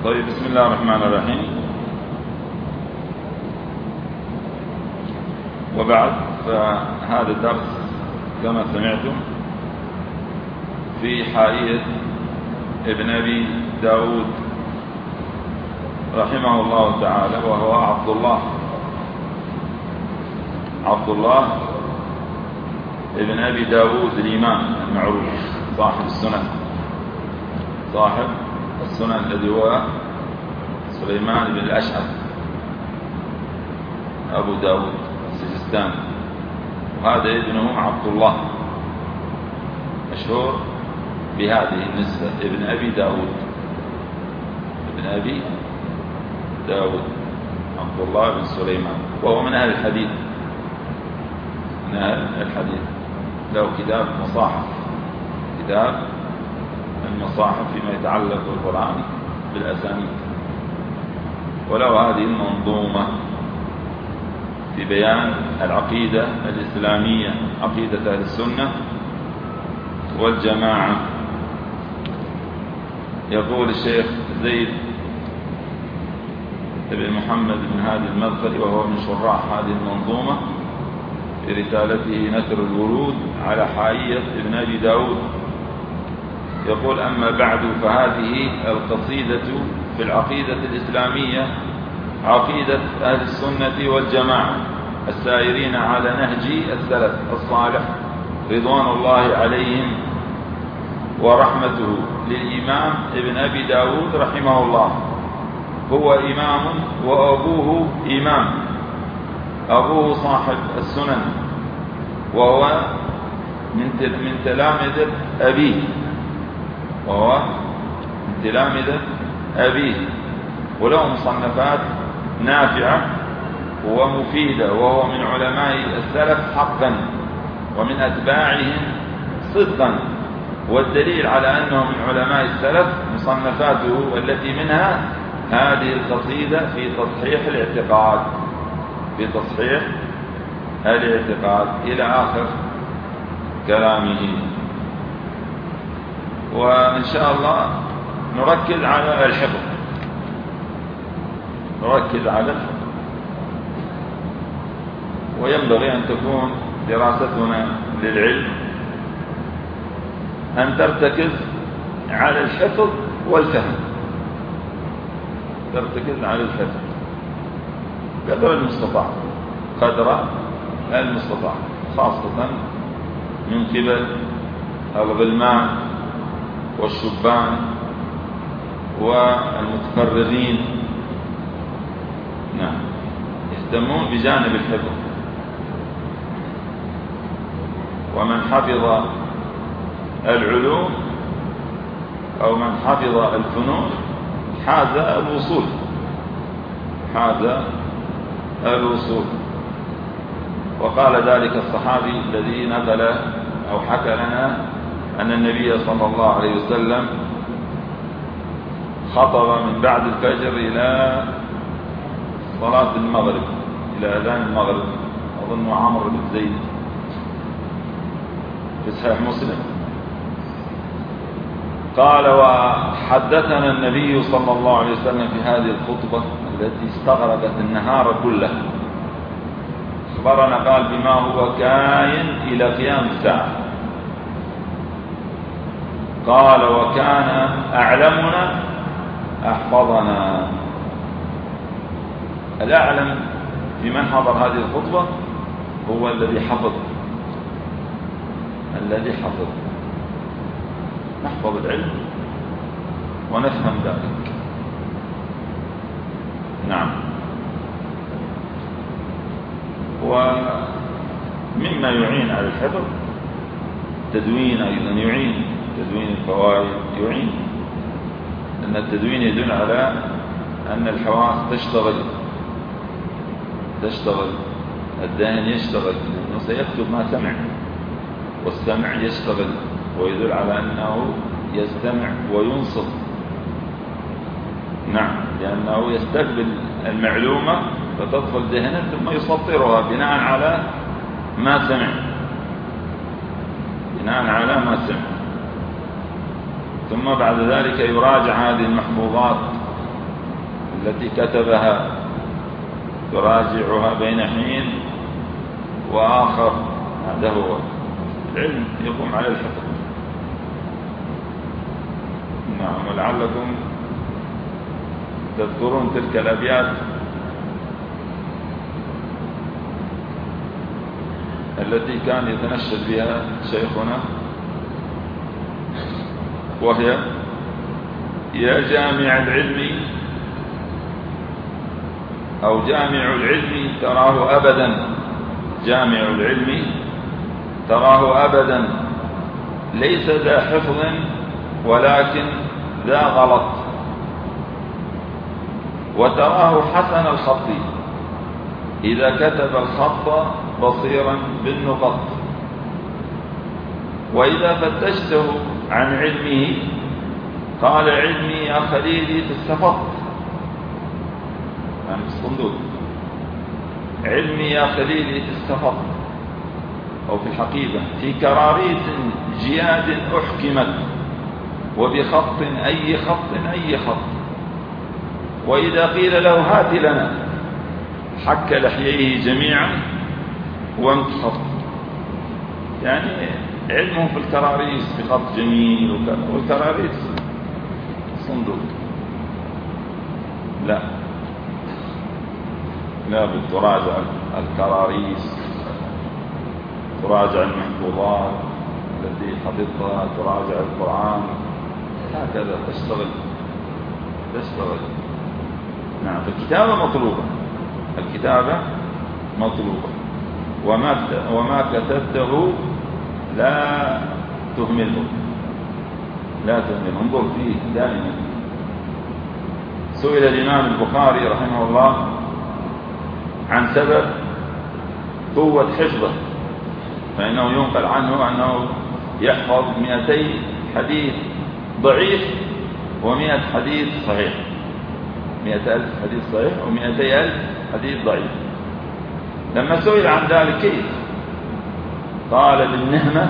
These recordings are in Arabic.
طيب، بسم الله الرحمن الرحيم. وبعد، فهذا الدرس كما سمعتم في حائية ابن أبي داود رحمه الله تعالى، وهو عبد الله ابن أبي داود الإمام المعروف صاحب السنن الذي هو سليمان بن الأشعث أبو داود السجستاني، وهذا ابنه عبد الله مشهور بهذه النسبة، ابن أبي داود عبد الله بن سليمان، وهو من أهل الحديث له كتاب المصاحف فيما يتعلق بالقرآن بالأسانيد، وله هذه المنظومة في بيان العقيدة الإسلامية، عقيدة أهل السنة والجماعة. يقول الشيخ زيد بن محمد بن هادي المدخلي، وهو من شراح هذه المنظومة، في رسالته نثر الورود على حائية ابن أبي داود، يقول: أما بعد، فهذه القصيدة في العقيدة الإسلامية عقيدة أهل السنة والجماعة السائرين على نهج السلف الصالح رضوان الله عليهم ورحمته، للإمام ابن أبي داود رحمه الله. هو إمام وأبوه إمام، أبوه صاحب السنن، وهو من تلامذة أبيه، وله مصنفات نافعة ومفيدة، وهو من علماء السلف حقا ومن أتباعهم صدقا، والدليل على أنه من علماء السلف مصنفاته التي منها هذه القصيدة في تصحيح الاعتقاد إلى آخر كلامه. وإن شاء الله نركز على الحفظ، وينبغي أن تكون دراستنا للعلم أن ترتكز على الحفظ والفهم، قدر المستطاع، خاصة من قبل الغلمان والشبان والمتفرغين، يهتمون بجانب الحفظ. ومن حفظ العلوم أو من حفظ الفنون حاز الوصول. وقال ذلك الصحابي الذي نقل أو حكى لنا أن النبي صلى الله عليه وسلم خطب من بعد الفجر إلى صلاة المغرب، إلى أذان المغرب، أظن عمرو بن زيد في صحيح مسلم. قال: وحدثنا النبي صلى الله عليه وسلم في هذه الخطبة التي استغرقت النهار كله، أخبرنا قال بما هو كائن إلى قيام الساعة. قال: وكان أعلمنا أحفظنا. الأعلم في من حضر هذه الخطبة هو الذي حفظ، نحفظ العلم ونفهم ذلك. نعم. ومما يعين على الحفظ التدوين، أيضا يعين تدوين الفوائد، يعين، لأن التدوين يدل على أن الحواس تشتغل، الذهن يشتغل، لأنه سيكتب ما سمع، والسمع يشتغل، ويدل على أنه يستمع وينصت. نعم، لأنه يستقبل المعلومة فتدخل ذهنه ثم يسطرها بناء على ما سمع، ثم بعد ذلك يراجع هذه المحفوظات التي كتبها تراجعها بين حين وآخر. هذا هو العلم يقوم على الحفظ. نعم. ولعلكم تذكرون تلك الأبيات التي كان يتنشد بها شيخنا، وهي: يا جامع العلم أو جامع العلم تراه أبدا، جامع العلم تراه أبدا، ليس ذا حفظ ولكن ذا غلط، وتراه حسن الخط إذا كتب الخط بصيرا بالنقط، وإذا فتشته عن علمه قال علمي يا خليلي في السفط، يعني في الصندوق، علمي يا خليلي في السفط أو في الحقيبة، في كراريس جياد أحكمت، وبخط أي خط أي خط، وإذا قيل له هات لنا حك لحييه جميعا وانتخط. يعني علمه في الكراريس بخط جميل، والكراريس صندوق. لا بالتراجع الكراريس، تراجع المحفوظات التي حفظتها، تراجع القرآن، هكذا تشتغل. نعم. فالكتابة مطلوبة، الكتابة مطلوبة، وما كتبته لا تهمله، انظر فيه دائما. سئل الإمام البخاري رحمه الله عن سبب قوة حفظه، فإنه ينقل عنه أنه يحفظ 200 حديث ضعيف و100 حديث صحيح، 100,000 حديث صحيح و200,000 حديث ضعيف. لما سئل عن ذلك كيف، قال بالنهمة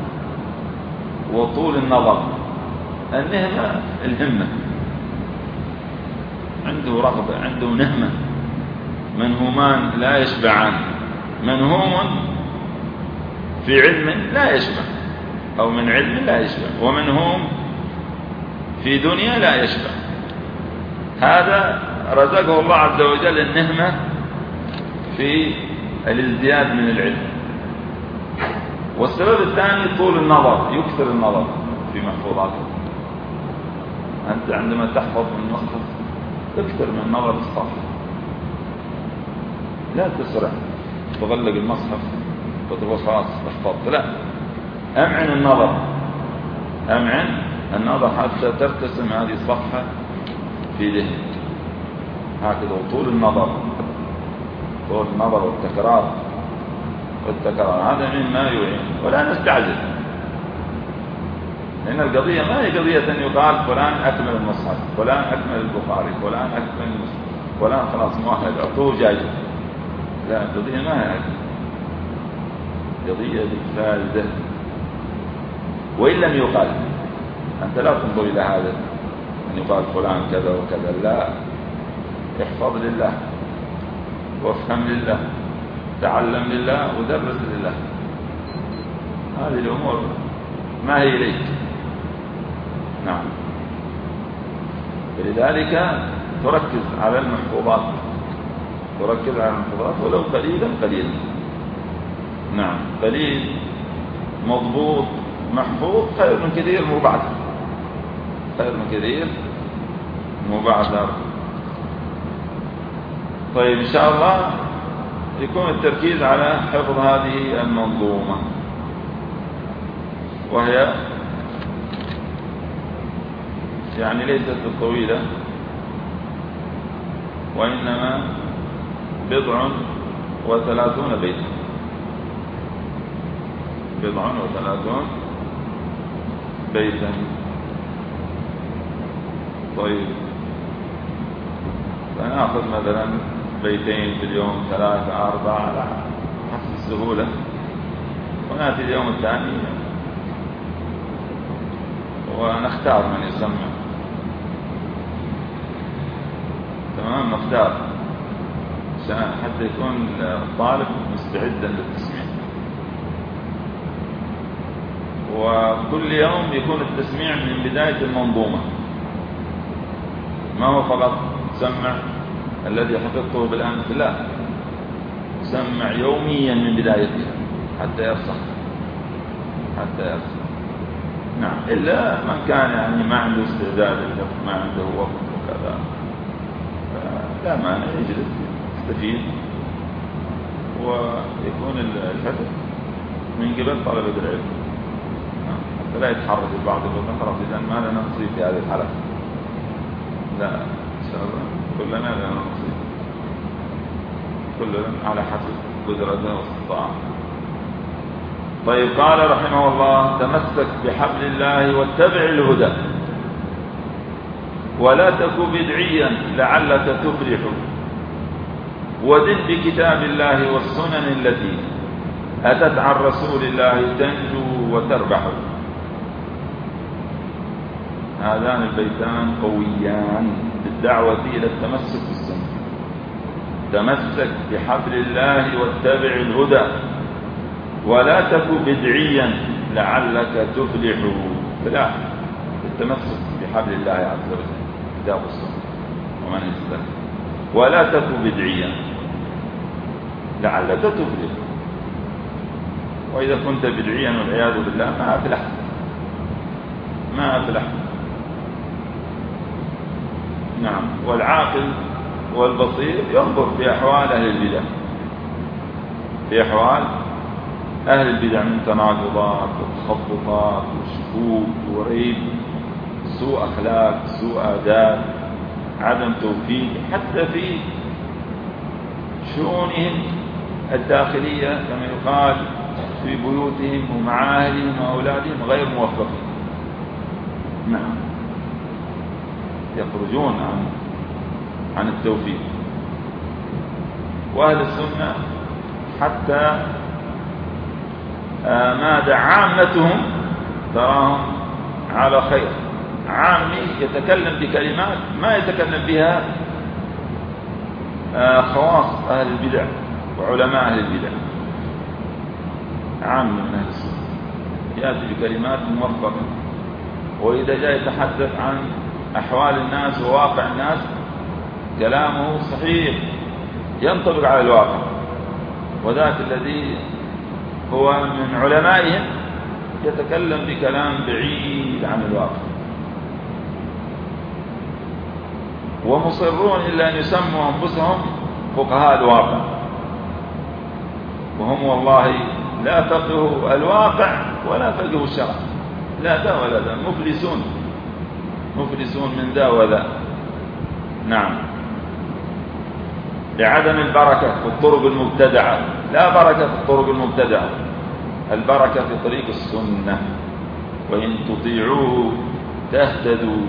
وطول النظر. النهمة الهمة، عنده رغبة، عنده نهمة. منهومان لا يشبعان، منهوم في علم لا يشبع، أو من علم لا يشبع، ومنهوم في دنيا لا يشبع. هذا رزقه الله عز وجل النهمة في الازدياد من العلم. والسبب الثاني طول النظر، يكثر النظر في محفوظاته. أنت عندما تحفظ من مصحف اكثر من نظر الصفحة، لا تسرع تغلق المصحف وتقول خلاص احفظت، لا، أمعن النظر حتى ترتسم هذه الصفحة في ذهنك، هكذا. وطول النظر والتكرار هذا مما يعين. ولا نستعجل، لأن القضية ما هي قضية أن يقال فلان أكمل المصحف، فلان أكمل البخاري، فلان أكمل المسلم، فلان خلاص مؤهل أعطوه جايزة. لا، القضية ما هي هكذا، قضية بالفائدة. وإن لم يقال، أنت لا تنظر إلى هذا أن يقال فلان كذا وكذا، لا، احفظ لله، وافهم لله، تعلم لله، ودرس لله. هذه الأمور ما هي إليك. نعم. فلذلك تركز على المحفوظات، ولو قليلا. نعم. قليل مضبوط محفوظ خير من كثير مبعثر. طيب، إن شاء الله يكون التركيز على حفظ هذه المنظومة، وهي يعني ليست بالطويلة، وإنما 37 بيتا، 37 بيتا. طيب، فنأخذ مثلا 2 في اليوم، 3 4 على حسب السهولة، ونأتي اليوم الثاني ونختار من يسمع. تمام. إمام مختار حتى يكون الطالب مستعدا للتسميع. وكل يوم يكون التسميع من بداية المنظومة، ما هو فقط سمع الذي حفظته بالأمس، لا، سمع يوميا من بدايتها حتى يرسخ. نعم، إلا من كان يعني ما عنده استعداد، ما عنده وقت وكذا، لا مانع يجلس يستفيد ويكون الحفظ من قبل طلبة العلم، حتى لا يتحرج البعض يقول خلاص إذا ما لنا نصيب في هذه الحلقة. لا، إن شاء الله كلنا لنا نصيب، كلنا على حسب قدرته واستطاعته. طيب، قال رحمه الله: تمسك بحبل الله واتبع الهدى ولا تك بدعيا لعلك تفلح، ودن بكتاب الله والسنن التي أتت عن رسول الله تنجو وتربح. هذان البيتان قويان بالدعوة إلى التمسك بالسنة. تمسك بحبل الله واتبع الهدى ولا تك بدعيا لعلك تفلح. فلاح التمسك بحبل الله عز وجل، كتاب السنة ومن السنة. ولا تك بدعيا لعلك تفلح. وإذا كنت بدعيا والعياذ بالله ما أفلح. نعم، والعاقل والبصير ينظر في أحوال أهل البدع، في أحوال أهل البدع من تناقضات وتخبطات وشكوك وريب، سوء أخلاق، سوء آداب، عدم توفيق، حتى في شؤونهم الداخلية كما يقال، في بيوتهم ومع أهلهم وأولادهم غير موفقين. نعم، يخرجون عن التوفيق. وأهل السنة حتى ماذا عامتهم تراهم على خير. عامي يتكلم بكلمات ما يتكلم بها خواص أهل البدع وعلماء أهل البدع. عام من أهل السنة يأتي بكلمات موفقة، وإذا جاء يتحدث عن أحوال الناس وواقع الناس كلامه صحيح ينطبق على الواقع. وذاك الذي هو من علمائهم يتكلم بكلام بعيد عن الواقع، ومصرون إلا أن يسموا أنفسهم فقهاء الواقع، وهم والله لا فقهوا الواقع ولا فقهوا الشرع، لا ذا ولا ذا، مفلسون من ذا وذا. نعم، لعدم البركة في الطرق المبتدعة. لا بركة في الطرق المبتدعة، البركة في طريق السنة. وإن تطيعوه تهتدوا.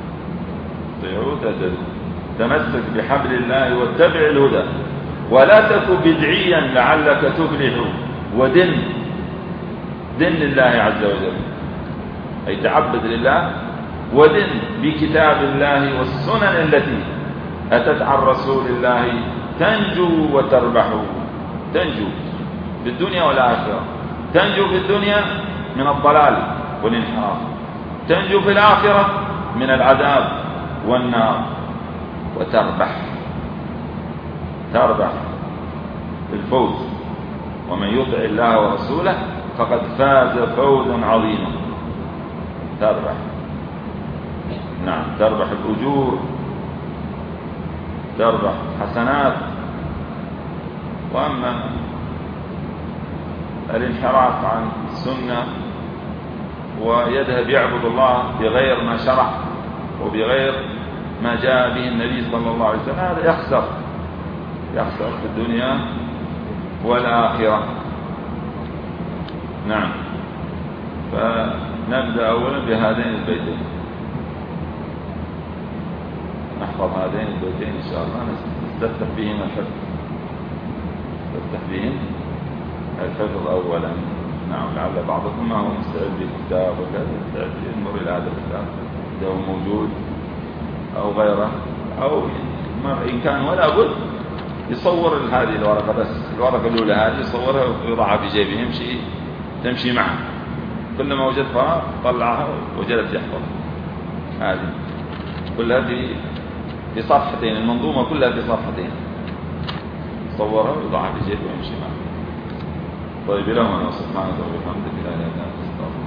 تمسك بحبل الله واتبع الهدى ولا تك بدعيا لعلك تفلح. ودن لله عز وجل، أي تعبد لله. ودن بكتاب الله والسنن التي أتت عن رسول الله تنجو وتربح. تنجو في الدنيا والآخرة. تنجو في الدنيا من الضلال والانحراف، تنجو في الآخرة من العذاب والنار، وتربح الفوز. ومن يطع الله ورسوله فقد فاز فوزا عظيما. تربح، نعم، تربح الأجور، تربح حسنات. وأما الانحراف عن السنة ويذهب يعبد الله بغير ما شرع وبغير ما جاء به النبي صلى الله عليه وسلم، هذا يخسر في الدنيا والآخرة. نعم، فنبدأ أولا بهذين البيتين، نحفظ هذين البيتين إن شاء الله، نستفتح بهم الحفظ أولا. نعم، لعل بعضكم ما هو مستعد بكتاب وكذا ينظر إلى هذا الكتاب إذا هو موجود أو غيره، أو إن كان ولا بد يصور هذه الورقة بس، الورقة الأولى هذه يصورها ويضعها في جيبه، تمشي معه، كلما وجد فراغ طلعها وجلس يحفظها. هذه كلها في صفحتين، المنظومة كلها في صفحتين، يصورها ويضعها في جيبه ويمشي معه. طيب، لهم أنا سبحانه وتعالى الحمد لله.